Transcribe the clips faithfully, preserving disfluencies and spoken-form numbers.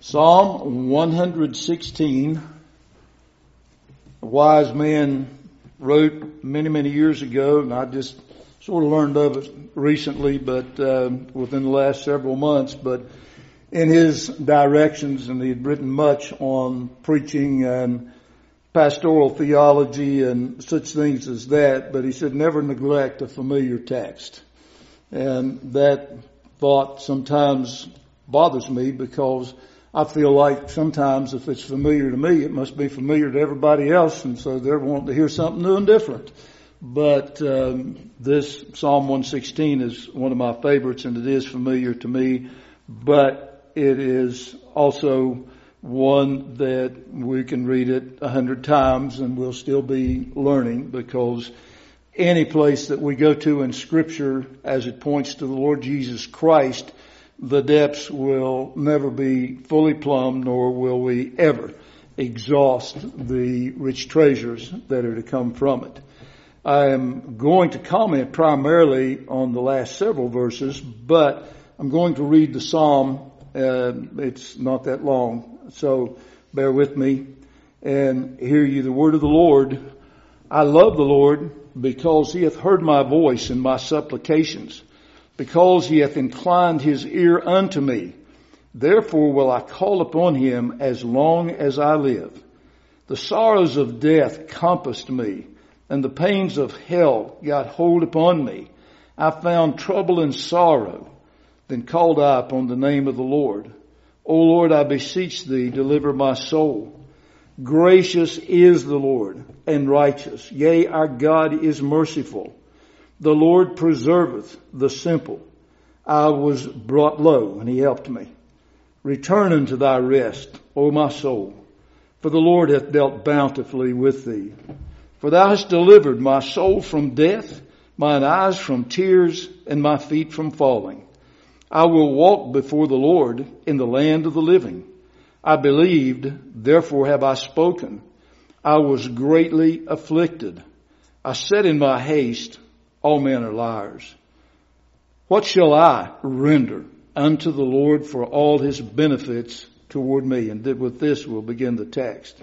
Psalm one sixteen, a wise man wrote many, many years ago, and I just sort of learned of it recently, but uh, within the last several months. But in his directions, and he had written much on preaching and pastoral theology and such things as that, but he said, never neglect a familiar text. And that thought sometimes bothers me because I feel like sometimes if it's familiar to me, it must be familiar to everybody else, and so they're wanting to hear something new and different. But um, this Psalm one sixteen is one of my favorites, and it is familiar to me, but it is also one that we can read it a hundred times and we'll still be learning, because any place that we go to in Scripture as it points to the Lord Jesus Christ, the depths will never be fully plumbed, nor will we ever exhaust the rich treasures that are to come from it. I am going to comment primarily on the last several verses, but I'm going to read the Psalm. Uh, it's not that long, so bear with me and hear ye the word of the Lord. I love the Lord because he hath heard my voice and my supplications, because he hath inclined his ear unto me. Therefore will I call upon him as long as I live. The sorrows of death compassed me, and the pains of hell got hold upon me. I found trouble and sorrow. Then called I upon the name of the Lord. O Lord, I beseech thee, deliver my soul. Gracious is the Lord, and righteous. Yea, our God is merciful. The Lord preserveth the simple. I was brought low, and he helped me. Return unto thy rest, O my soul, for the Lord hath dealt bountifully with thee. For thou hast delivered my soul from death, mine eyes from tears, and my feet from falling. I will walk before the Lord in the land of the living. I believed, therefore have I spoken. I was greatly afflicted. I said in my haste, all men are liars. What shall I render unto the Lord for all his benefits toward me? And with this we'll begin the text.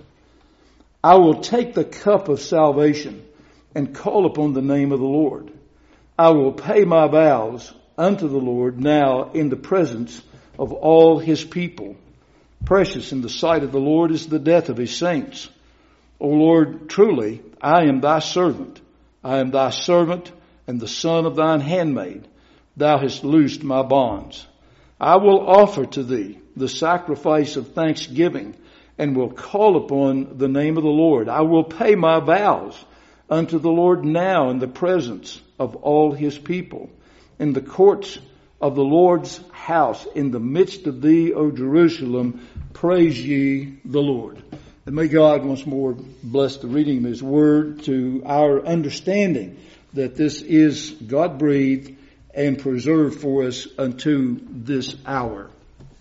I will take the cup of salvation and call upon the name of the Lord. I will pay my vows unto the Lord now in the presence of all his people. Precious in the sight of the Lord is the death of his saints. O Lord, truly I am thy servant. I am thy servant and the son of thine handmaid. Thou hast loosed my bonds. I will offer to thee the sacrifice of thanksgiving, and will call upon the name of the Lord. I will pay my vows unto the Lord now in the presence of all his people. In the courts of the Lord's house, in the midst of thee, O Jerusalem, praise ye the Lord. And may God once more bless the reading of his word to our understanding that this is God-breathed and preserved for us unto this hour.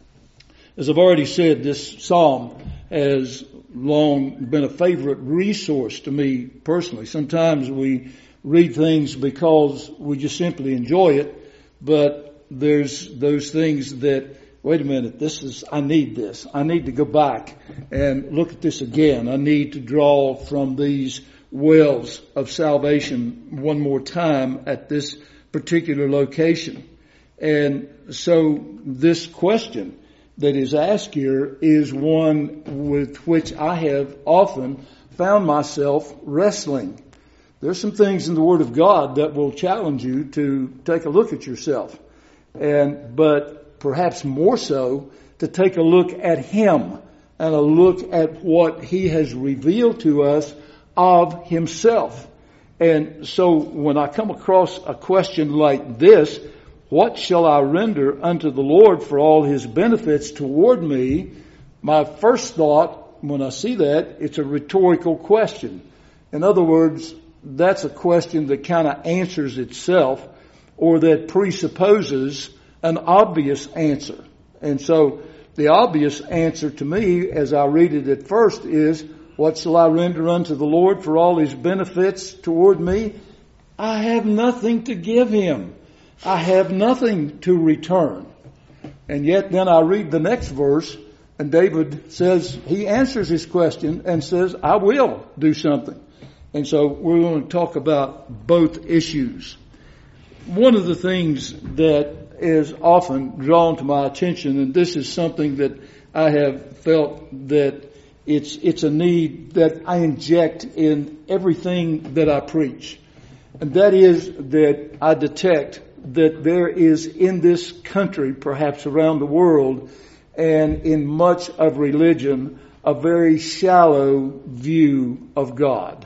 As I've already said, this psalm has long been a favorite resource to me personally. Sometimes we read things because we just simply enjoy it, but there's those things that, wait a minute, this is, I need this. I need to go back and look at this again. I need to draw from these wells of salvation one more time at this particular location. And so this question that is asked here is one with which I have often found myself wrestling. There's some things in the Word of God that will challenge you to take a look at yourself, and but perhaps more so to take a look at Him and a look at what He has revealed to us of himself. And so when I come across a question like this, what shall I render unto the Lord for all his benefits toward me? My first thought when I see that, it's a rhetorical question. In other words, that's a question that kind of answers itself, or that presupposes an obvious answer. And so the obvious answer to me as I read it at first is, what shall I render unto the Lord for all his benefits toward me? I have nothing to give him. I have nothing to return. And yet then I read the next verse And David says, he answers his question and says, I will do something. And so we're going to talk about both issues. One of the things that is often drawn to my attention, and this is something that I have felt that it's it's a need that I inject in everything that I preach, and that is that I detect that there is in this country, perhaps around the world, and in much of religion, a very shallow view of God.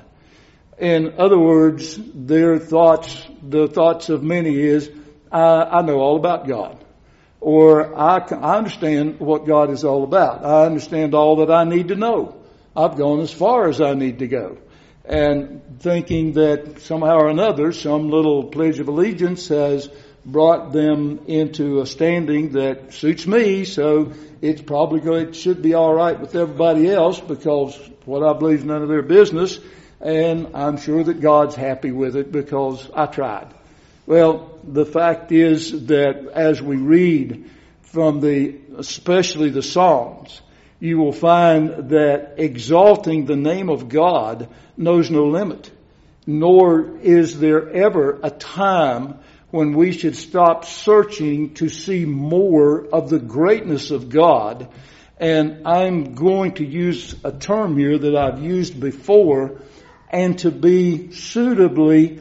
In other words, their thoughts, the thoughts of many is, I, I know all about God. Or I, I understand what God is all about. I understand all that I need to know. I've gone as far as I need to go. And thinking that somehow or another, some little pledge of allegiance has brought them into a standing that suits me, so it's probably going, it should be all right with everybody else because what I believe is none of their business. And I'm sure that God's happy with it because I tried. Well, the fact is that as we read from the, especially the Psalms, you will find that exalting the name of God knows no limit. Nor is there ever a time when we should stop searching to see more of the greatness of God. And I'm going to use a term here that I've used before, and to be suitably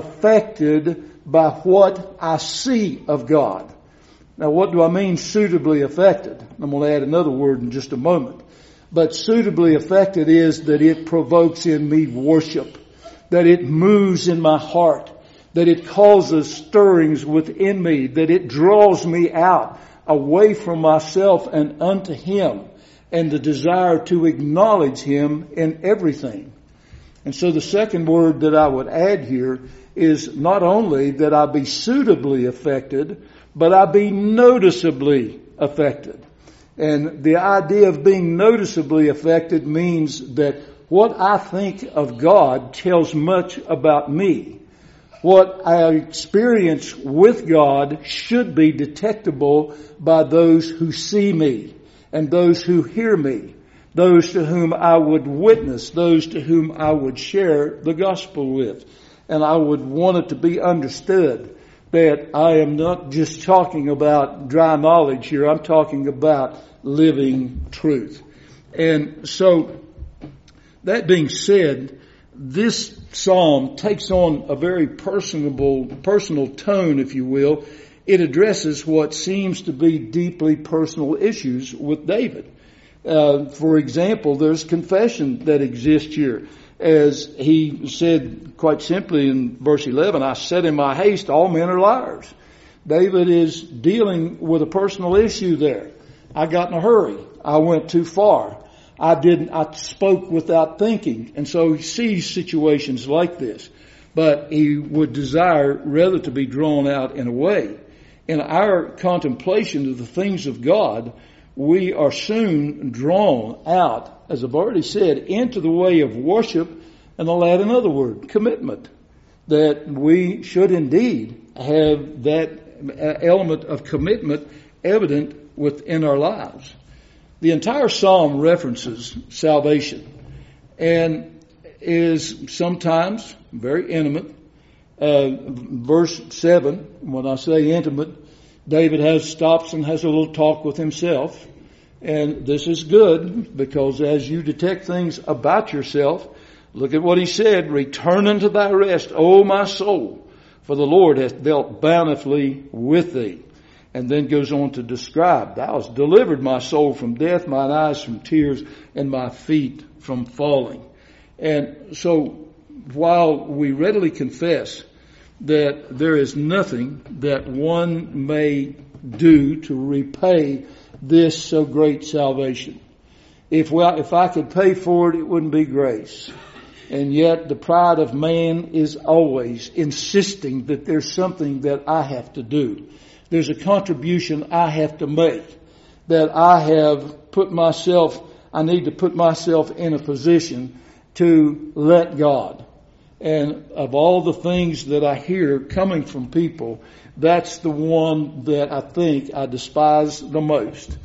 affected by what I see of God. Now, what do I mean suitably affected? I'm going to add another word in just a moment. But suitably affected is that it provokes in me worship, that it moves in my heart, that it causes stirrings within me, that it draws me out away from myself and unto Him, and the desire to acknowledge Him in everything. And so the second word that I would add here is not only that I be suitably affected, but I be noticeably affected. And the idea of being noticeably affected means that what I think of God tells much about me. What I experience with God should be detectable by those who see me and those who hear me, those to whom I would witness, those to whom I would share the gospel with. And I would want it to be understood that I am not just talking about dry knowledge here. I'm talking about living truth. And so, that being said, this psalm takes on a very personable, personal tone, if you will. It addresses what seems to be deeply personal issues with David. Uh, for example, there's confession that exists here. As he said quite simply in verse eleven, I said in my haste, all men are liars. David is dealing with a personal issue there. I got in a hurry. I went too far. I didn't, I spoke without thinking. And so he sees situations like this. But he would desire rather to be drawn out in a way. In our contemplation of the things of God, we are soon drawn out, as I've already said, into the way of worship, and I'll add another word, commitment. That we should indeed have that element of commitment evident within our lives. The entire psalm references salvation and is sometimes very intimate. Uh, verse seven, when I say intimate, David has stops and has a little talk with himself. And this is good because as you detect things about yourself, look at what he said, return unto thy rest, O my soul, for the Lord hath dealt bountifully with thee. And then goes on to describe, thou hast delivered my soul from death, mine eyes from tears, and my feet from falling. And so while we readily confess that there is nothing that one may do to repay this so great salvation. If we, if I could pay for it, it wouldn't be grace. And yet the pride of man is always insisting that there's something that I have to do. There's a contribution I have to make, that I have put myself, I need to put myself in a position to let God. And of all the things that I hear coming from people, that's the one that I think I despise the most.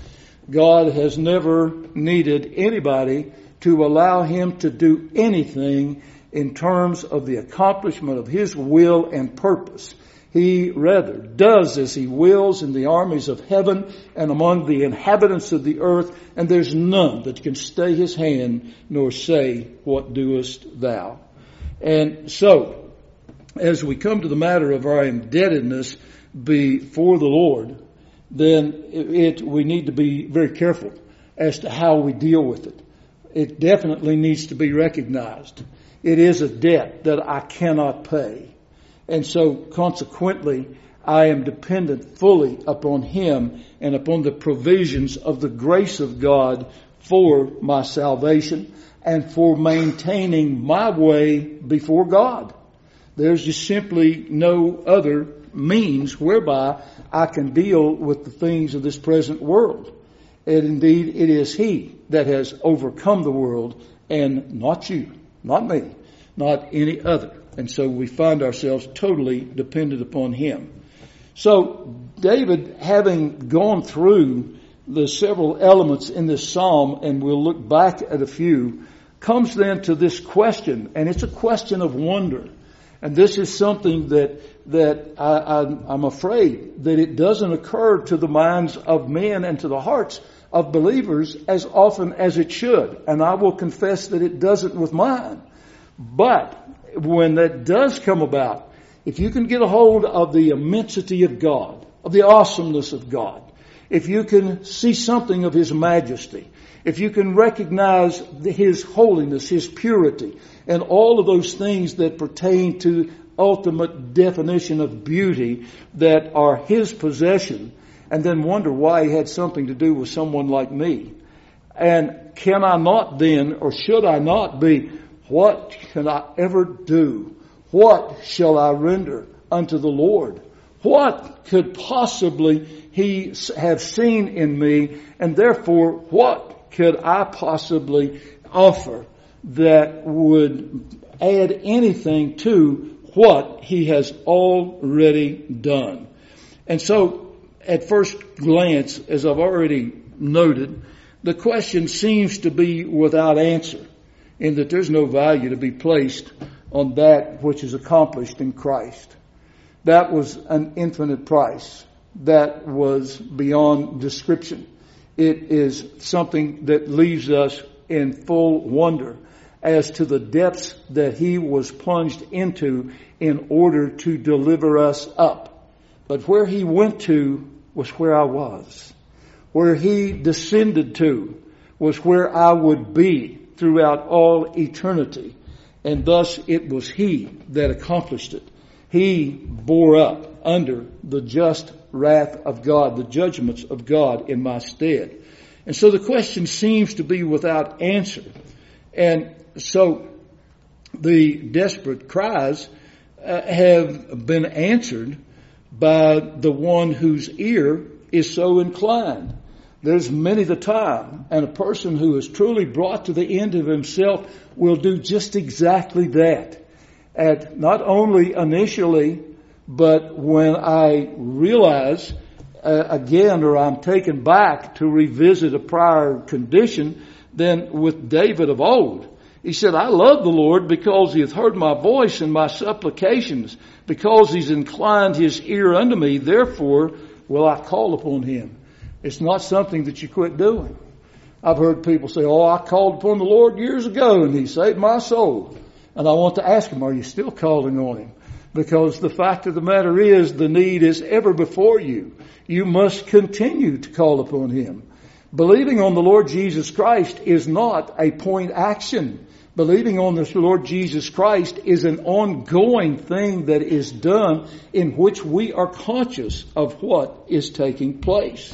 God has never needed anybody to allow him to do anything in terms of the accomplishment of his will and purpose. He rather does as he wills in the armies of heaven and among the inhabitants of the earth, and there's none that can stay his hand nor say, what doest thou? And so, as we come to the matter of our indebtedness before the Lord, then it, we need to be very careful as to how we deal with it. It definitely needs to be recognized. It is a debt that I cannot pay. And so consequently, I am dependent fully upon him and upon the provisions of the grace of God for my salvation and for maintaining my way before God. There's just simply no other means whereby I can deal with the things of this present world. And indeed, it is he that has overcome the world, and not you, not me, not any other. And so we find ourselves totally dependent upon him. So David, having gone through the several elements in this psalm, and we'll look back at a few, comes then to this question, and it's a question of wonder. And this is something that that I, I, I'm afraid that it doesn't occur to the minds of men and to the hearts of believers as often as it should. And I will confess that it doesn't with mine. But when that does come about, if you can get a hold of the immensity of God, of the awesomeness of God, if you can see something of his majesty, if you can recognize his holiness, his purity, and all of those things that pertain to ultimate definition of beauty that are his possession, and then wonder why he had something to do with someone like me. And can I not then, or should I not be, what can I ever do? What shall I render unto the Lord? What could possibly he have seen in me? And therefore, what could I possibly offer that would add anything to what he has already done? And so, at first glance, as I've already noted, the question seems to be without answer, in that there's no value to be placed on that which is accomplished in Christ. That was an infinite price. That was beyond description. It is something that leaves us in full wonder as to the depths that he was plunged into in order to deliver us up. But where he went to was where I was. Where he descended to was where I would be throughout all eternity. And thus it was he that accomplished it. He bore up under the just wrath of God, the judgments of God in my stead. And so the question seems to be without answer. And so the desperate cries uh, have been answered by the one whose ear is so inclined. There's many the time, and a person who is truly brought to the end of himself will do just exactly that. At not only initially, but when I realize uh, again, or I'm taken back to revisit a prior condition, then with David of old, he said, I love the Lord because he hath heard my voice and my supplications, because he's inclined his ear unto me, therefore will I call upon him. It's not something that you quit doing. I've heard people say, oh, I called upon the Lord years ago and he saved my soul. And I want to ask him, are you still calling on him? Because the fact of the matter is, the need is ever before you. You must continue to call upon him. Believing on the Lord Jesus Christ is not a point action. Believing on the Lord Jesus Christ is an ongoing thing that is done in which we are conscious of what is taking place.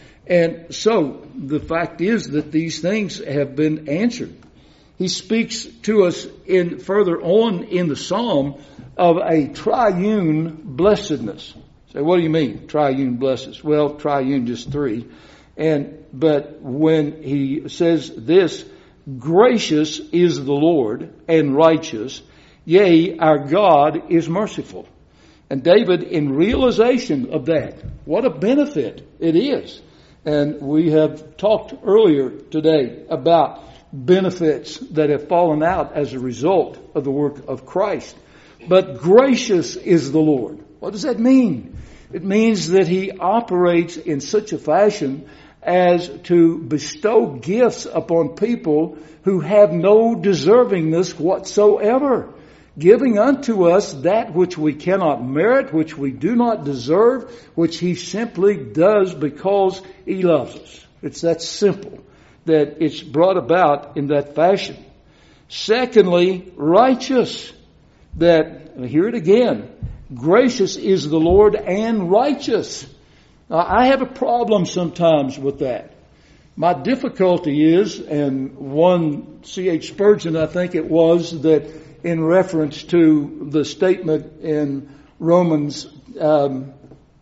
And so the fact is that these things have been answered. He speaks to us in further on in the psalm of a triune blessedness. So what do you mean, triune blessedness? Well, triune just three. And but when he says this, gracious is the Lord and righteous, yea, our God is merciful. And David, in realization of that, what a benefit it is And we have talked earlier today about benefits that have fallen out as a result of the work of Christ. But gracious is the Lord. What does that mean? It means that He operates in such a fashion as to bestow gifts upon people who have no deservingness whatsoever, giving unto us that which we cannot merit, which we do not deserve, which He simply does because He loves us. It's that simple, that it's brought about in that fashion. Secondly, righteous. That, hear it again, gracious is the Lord and righteous. Now, I have a problem sometimes with that. My difficulty is, and one C H Spurgeon, I think it was, that in reference to the statement in Romans um,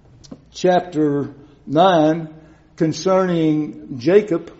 chapter nine concerning Jacob,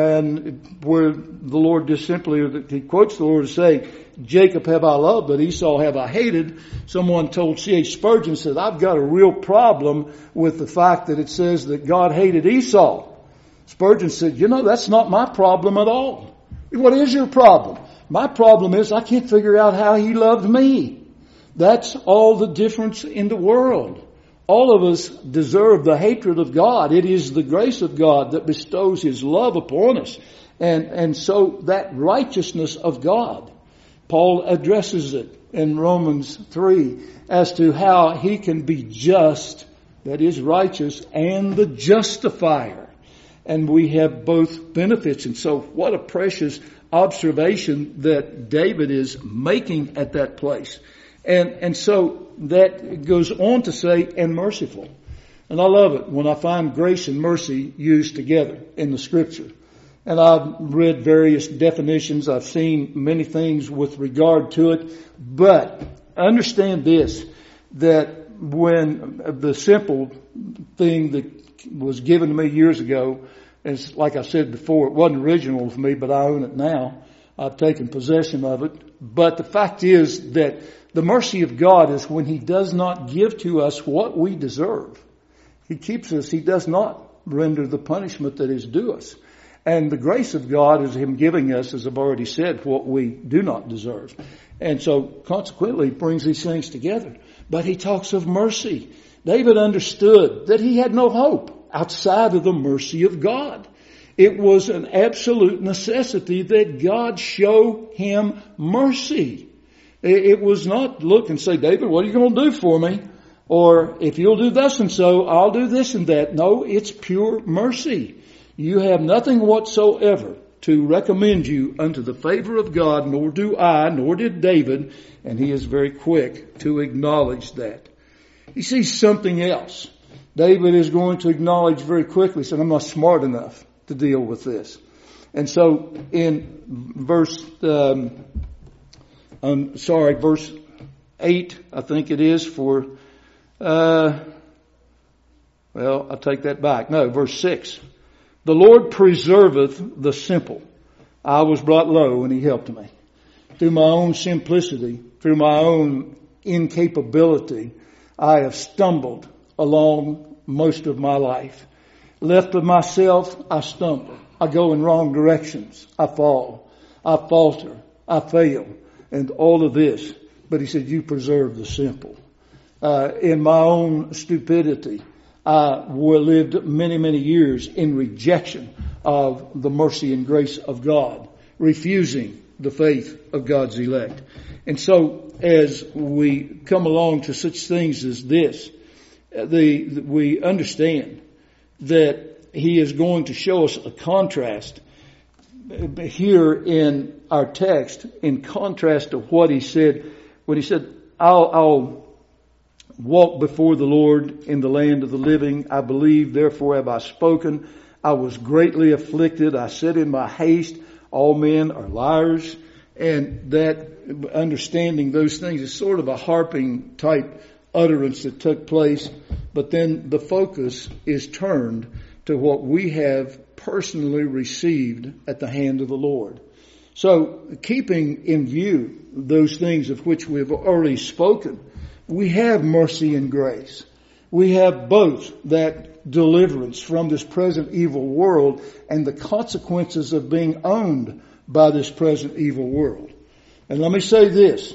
and where the Lord just simply, He quotes the Lord to say, Jacob have I loved, but Esau have I hated. Someone told C H Spurgeon, said, I've got a real problem with the fact that it says that God hated Esau. Spurgeon said, you know, that's not my problem at all. What is your problem? My problem is I can't figure out how He loved me. That's all the difference in the world. All of us deserve the hatred of God. It is the grace of God that bestows His love upon us. And, and so that righteousness of God, Paul addresses it in Romans three as to how He can be just, that is righteous, and the justifier. And we have both benefits. And so what a precious observation that David is making at that place. And, and so that goes on to say, and merciful. And I love it when I find grace and mercy used together in the Scripture. And I've read various definitions. I've seen many things with regard to it. But understand this, that when the simple thing that was given to me years ago, is like I said before, it wasn't original for me, but I own it now. I've taken possession of it. But the fact is that the mercy of God is when He does not give to us what we deserve. He keeps us. He does not render the punishment that is due us. And the grace of God is Him giving us, as I've already said, what we do not deserve. And so consequently He brings these things together. But He talks of mercy. David understood that he had no hope outside of the mercy of God. It was an absolute necessity that God show him mercy. It was not look and say, David, what are you going to do for me? Or if you'll do thus and so, I'll do this and that. No, it's pure mercy. You have nothing whatsoever to recommend you unto the favor of God, nor do I, nor did David, and he is very quick to acknowledge that. He sees something else. David is going to acknowledge very quickly, saying, I'm not smart enough to deal with this. And so in verse, um, I'm sorry, verse eight, I think it is for, uh, well, I'll take that back. No, verse six. The Lord preserveth the simple. I was brought low and He helped me. Through my own simplicity, through my own incapability, I have stumbled along most of my life. Left of myself, I stumble. I go in wrong directions. I fall. I falter. I fail. And all of this. But He said, you preserve the simple. Uh, in my own stupidity, I lived many, many years in rejection of the mercy and grace of God, refusing the faith of God's elect. And so as we come along to such things as this, the, we understand that He is going to show us a contrast here in our text, in contrast to what He said when He said, I'll, I'll walk before the Lord in the land of the living. I believe, therefore have I spoken. I was greatly afflicted. I said in my haste, all men are liars. And that understanding those things is sort of a harping type utterance that took place. But then the focus is turned to what we have personally received at the hand of the Lord. So keeping in view those things of which we have already spoken, we have mercy and grace. We have both that deliverance from this present evil world and the consequences of being owned by this present evil world. And let me say this.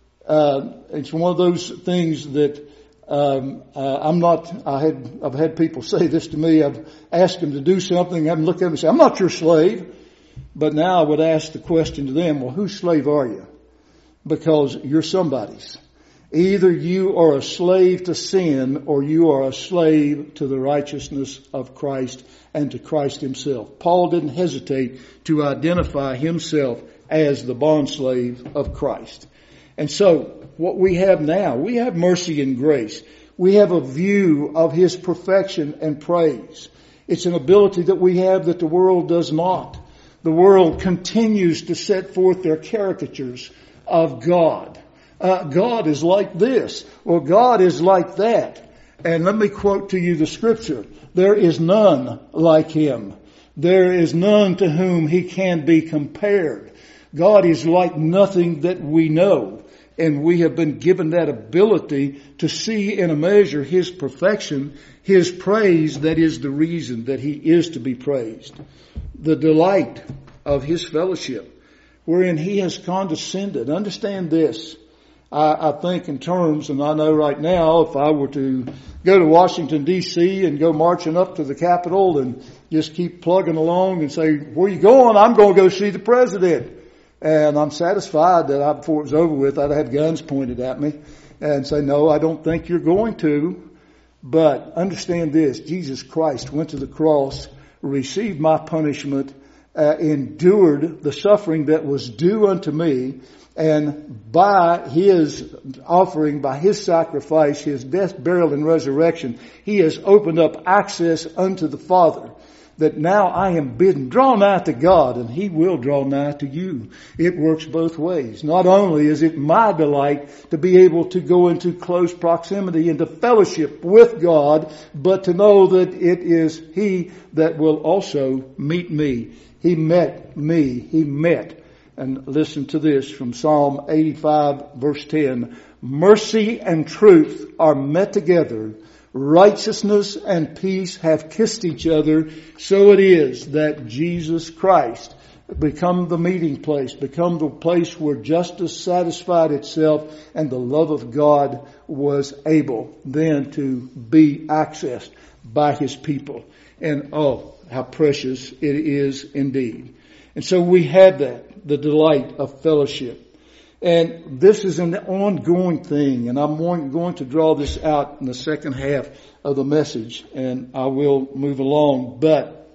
Uh, it's one of those things that um, uh, I'm not, I had, I've had people say this to me. I've asked them to do something. I've looked at them and say, I'm not your slave. But now I would ask the question to them, well, whose slave are you? Because you're somebody's. Either you are a slave to sin or you are a slave to the righteousness of Christ and to Christ himself. Paul didn't hesitate to identify himself as the bondslave of Christ. And so what we have now, we have mercy and grace. We have a view of his perfection and praise. It's an ability that we have that the world does not. The world continues to set forth their caricatures of God. Uh, God is like this, or God is like that. And let me quote to you the scripture. There is none like him. There is none to whom he can be compared. God is like nothing that we know. And we have been given that ability to see in a measure his perfection, his praise, that is the reason that he is to be praised. The delight of his fellowship, wherein he has condescended. Understand this. I, I think in terms, and I know right now, if I were to go to Washington, D C and go marching up to the Capitol and just keep plugging along and say, where you going? I'm going to go see the president. And I'm satisfied that I, before it was over with, I'd have guns pointed at me and say, no, I don't think you're going to. But understand this, Jesus Christ went to the cross, received my punishment, uh, endured the suffering that was due unto me, and by his offering, by his sacrifice, his death, burial, and resurrection, he has opened up access unto the Father. That now I am bidden, draw nigh to God, and he will draw nigh to you. It works both ways. Not only is it my delight to be able to go into close proximity, into fellowship with God, but to know that it is he that will also meet me. He met me. He met. And listen to this from Psalm eighty-five, verse ten. Mercy and truth are met together. Righteousness and peace have kissed each other. So it is that Jesus Christ become the meeting place, become the place where justice satisfied itself and the love of God was able then to be accessed by his people. And oh, how precious it is indeed. And so we have that, the delight of fellowship. And this is an ongoing thing, and I'm going to draw this out in the second half of the message, and I will move along. But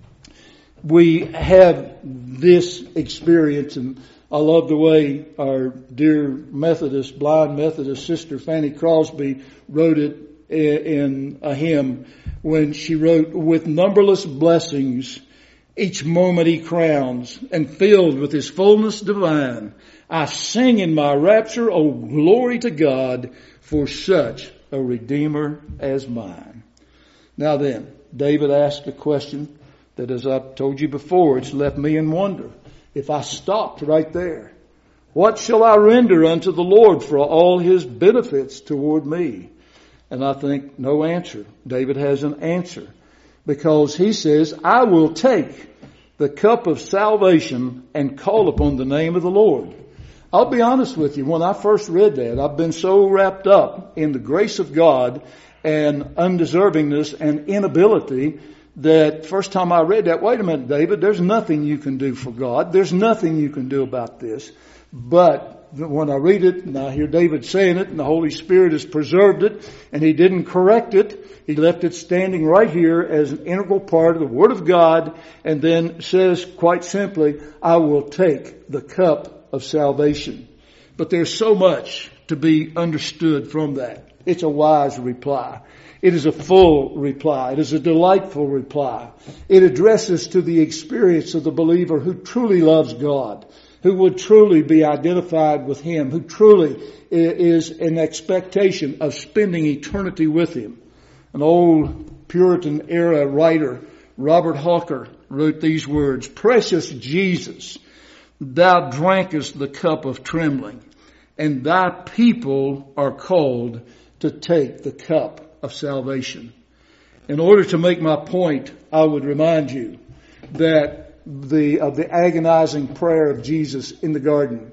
we have this experience, and I love the way our dear Methodist, blind Methodist sister Fanny Crosby wrote it in a hymn when she wrote, with numberless blessings each moment he crowns, and filled with his fullness divine, I sing in my rapture, oh glory to God, for such a Redeemer as mine. Now then, David asked a question that, as I've told you before, it's left me in wonder. If I stopped right there, what shall I render unto the Lord for all his benefits toward me? And I think no answer. David has an answer. Because he says, I will take the cup of salvation and call upon the name of the Lord. I'll be honest with you, when I first read that, I've been so wrapped up in the grace of God and undeservingness and inability that first time I read that, wait a minute, David, there's nothing you can do for God. There's nothing you can do about this. But when I read it and I hear David saying it and the Holy Spirit has preserved it and he didn't correct it, he left it standing right here as an integral part of the Word of God, and then says quite simply, I will take the cup of salvation. But there's so much to be understood from that. It's a wise reply. It is a full reply. It is a delightful reply. It addresses to the experience of the believer who truly loves God, who would truly be identified with him, who truly is in expectation of spending eternity with him. An old Puritan era writer, Robert Hawker, wrote these words, Precious Jesus, thou drankest the cup of trembling, and thy people are called to take the cup of salvation. In order to make my point, I would remind you that the, of the agonizing prayer of Jesus in the garden.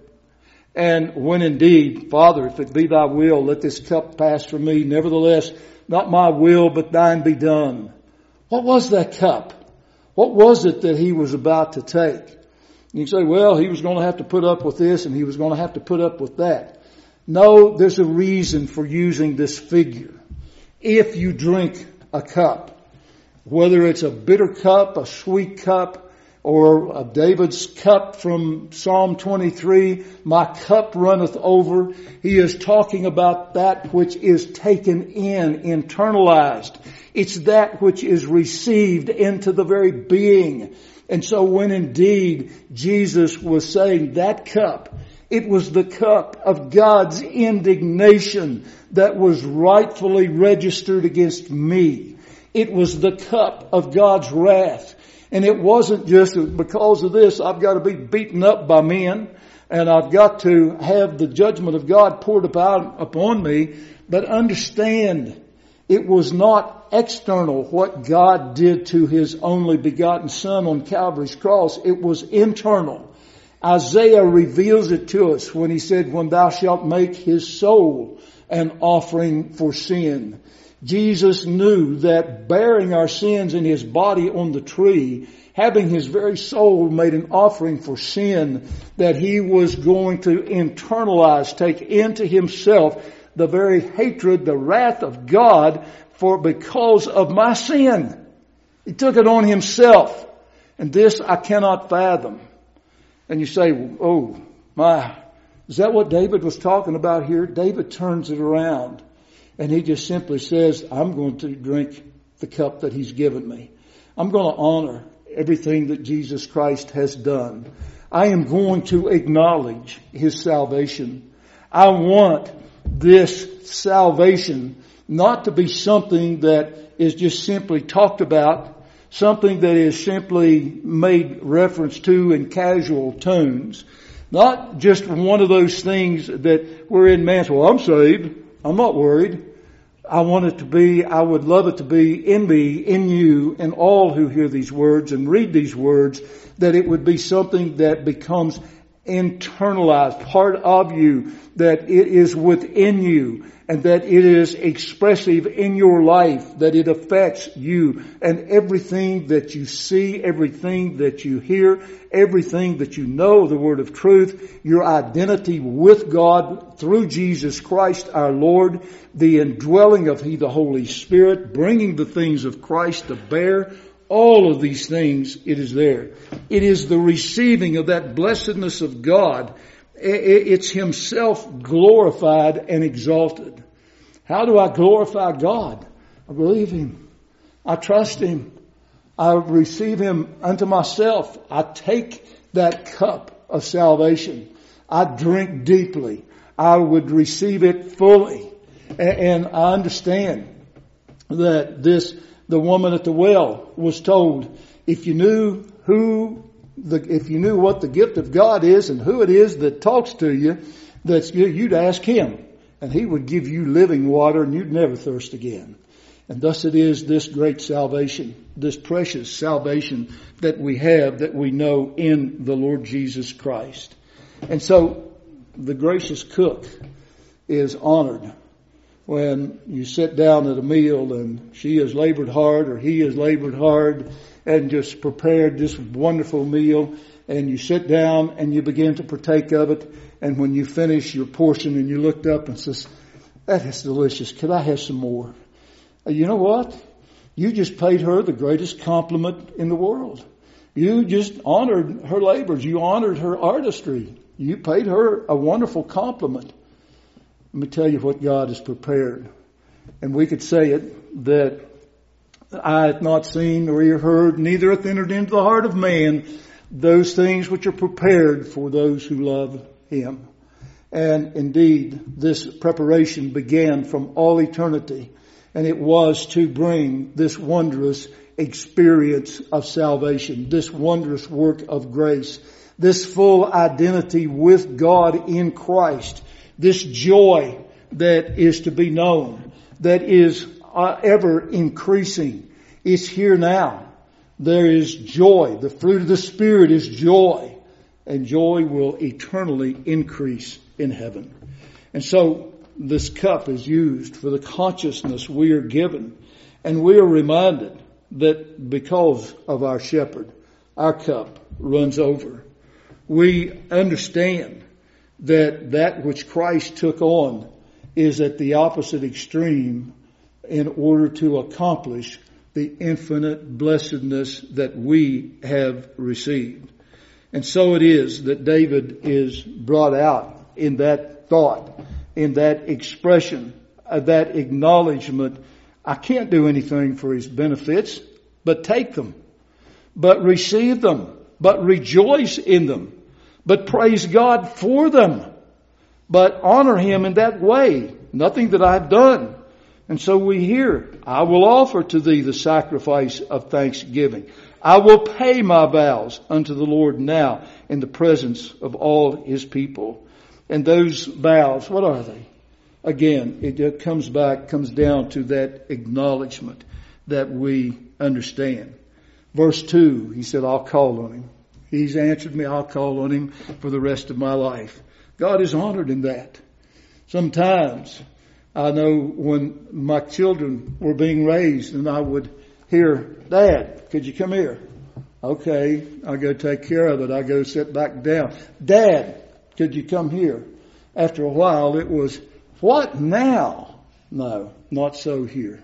And when indeed, Father, if it be thy will, let this cup pass from me. Nevertheless, not my will, but thine be done. What was that cup? What was it that he was about to take? You say, well, he was going to have to put up with this and he was going to have to put up with that. No, there's a reason for using this figure. If you drink a cup, whether it's a bitter cup, a sweet cup, or a David's cup from Psalm twenty-three, my cup runneth over. He is talking about that which is taken in, internalized. It's that which is received into the very being. And so when indeed Jesus was saying that cup, it was the cup of God's indignation that was rightfully registered against me. It was the cup of God's wrath. And it wasn't just because of this, I've got to be beaten up by men and I've got to have the judgment of God poured upon, upon me. But understand, it was not external what God did to His only begotten Son on Calvary's cross. It was internal. Isaiah reveals it to us when he said, when thou shalt make his soul an offering for sin. Jesus knew that bearing our sins in His body on the tree, having His very soul made an offering for sin, that He was going to internalize, take into Himself the very hatred, the wrath of God for because of my sin. He took it on Himself. And this I cannot fathom. And you say, oh my, is that what David was talking about here? David turns it around. And he just simply says, I'm going to drink the cup that He's given me. I'm going to honor everything that Jesus Christ has done. I am going to acknowledge His salvation. I want this salvation not to be something that is just simply talked about, something that is simply made reference to in casual tones. Not just one of those things that we're in man's, well, I'm saved. I'm not worried. I want it to be, I would love it to be in me, in you, and all who hear these words and read these words, that it would be something that becomes internalized, part of you, that it is within you, and that it is expressive in your life, that it affects you and everything that you see, everything that you hear, everything that you know, the word of truth, your identity with God through Jesus Christ our Lord, the indwelling of He, the Holy Spirit, bringing the things of Christ to bear. All of these things, it is there. It is the receiving of that blessedness of God. It's Himself glorified and exalted. How do I glorify God? I believe Him. I trust Him. I receive Him unto myself. I take that cup of salvation. I drink deeply. I would receive it fully. And I understand that this, the woman at the well was told, if you knew who the, if you knew what the gift of God is and who it is that talks to you, that you'd ask Him and He would give you living water and you'd never thirst again. And thus it is this great salvation, this precious salvation that we have, that we know in the Lord Jesus Christ. And so the gracious cook is honored when you sit down at a meal and she has labored hard or he has labored hard and just prepared this wonderful meal, and you sit down and you begin to partake of it, and when you finish your portion and you looked up and says, that is delicious, could I have some more? You know what? You just paid her the greatest compliment in the world. You just honored her labors. You honored her artistry. You paid her a wonderful compliment. Let me tell you what God has prepared. And we could say it, that I have not seen nor ear heard, neither hath entered into the heart of man, those things which are prepared for those who love Him. And indeed, this preparation began from all eternity. And it was to bring this wondrous experience of salvation, this wondrous work of grace, this full identity with God in Christ, this joy that is to be known, that is uh, ever increasing. It's here now. There is joy. The fruit of the Spirit is joy. And joy will eternally increase in heaven. And so this cup is used for the consciousness we are given. And we are reminded that because of our shepherd, our cup runs over. We understand that that which Christ took on is at the opposite extreme in order to accomplish the infinite blessedness that we have received. And so it is that David is brought out in that thought, in that expression, uh, that acknowledgement. I can't do anything for his benefits, but take them, but receive them, but rejoice in them, but praise God for them, but honor him in that way. Nothing that I've done. And so we hear, I will offer to thee the sacrifice of thanksgiving. I will pay my vows unto the Lord now in the presence of all his people. And those vows, what are they? Again, it comes back, comes down to that acknowledgement that we understand. Verse two, he said, I'll call on him. He's answered me, I'll call on him for the rest of my life. God is honored in that. Sometimes I know when my children were being raised and I would hear, Dad, could you come here? Okay, I'll go take care of it. I go sit back down. Dad, could you come here? After a while it was, what now? No, not so here.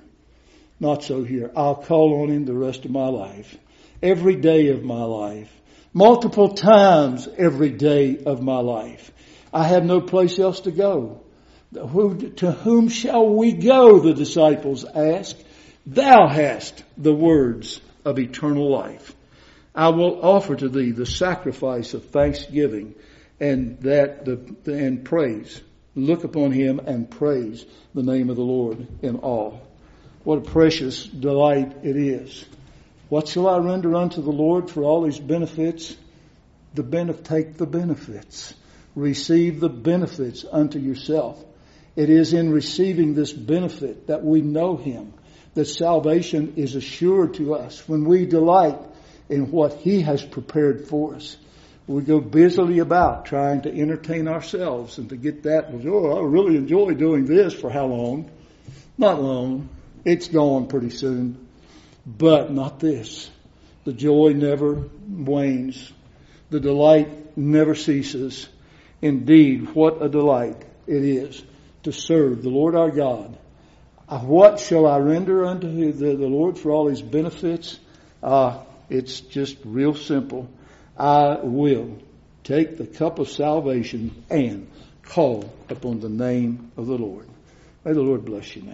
Not so here. I'll call on him the rest of my life. Every day of my life. Multiple times every day of my life. I have no place else to go. Who, to whom shall we go? The disciples asked. Thou hast the words of eternal life. I will offer to thee the sacrifice of thanksgiving and that the and praise. Look upon him and praise the name of the Lord in all. What a precious delight it is. What shall I render unto the Lord for all his benefits? The benef- take the benefits. Receive the benefits unto yourself. It is in receiving this benefit that we know him, that salvation is assured to us when we delight in what he has prepared for us. We go busily about trying to entertain ourselves and to get that. Oh, I really enjoy doing this. For how long? Not long. It's gone pretty soon. But not this. The joy never wanes. The delight never ceases. Indeed, what a delight it is to serve the Lord our God. What shall I render unto the, the Lord for all his benefits? Uh, it's just real simple. I will take the cup of salvation and call upon the name of the Lord. May the Lord bless you now.